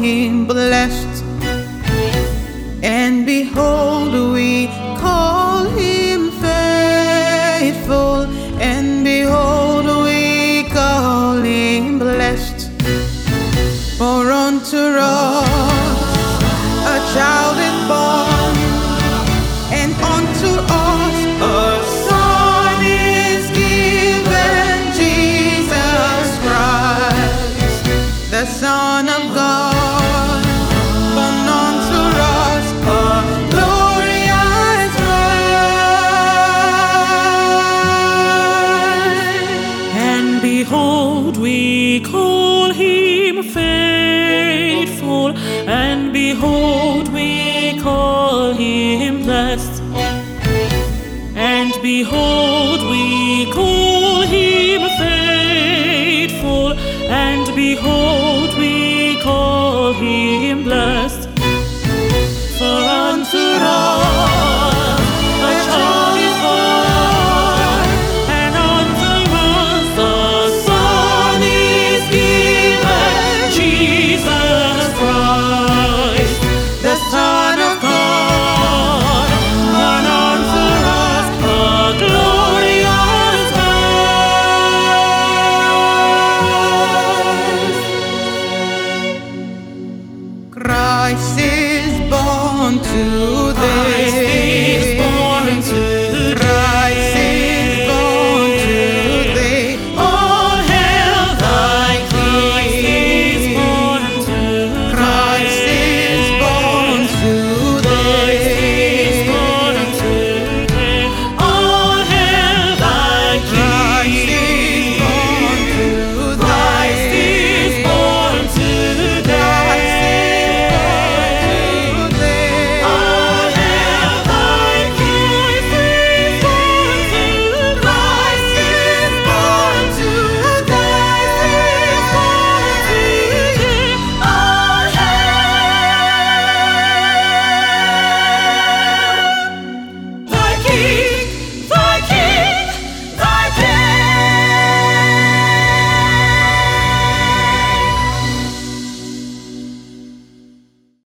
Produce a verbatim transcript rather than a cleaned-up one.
him blessed. And behold, we call him faithful. And behold, we call him blessed. For unto us a child is born, and unto us a son is given, Jesus Christ, the Son of God. Born unto us a glorious bride. And behold, we call him faithful, and behold, we call him blessed. And behold, we call him faithful, and behold,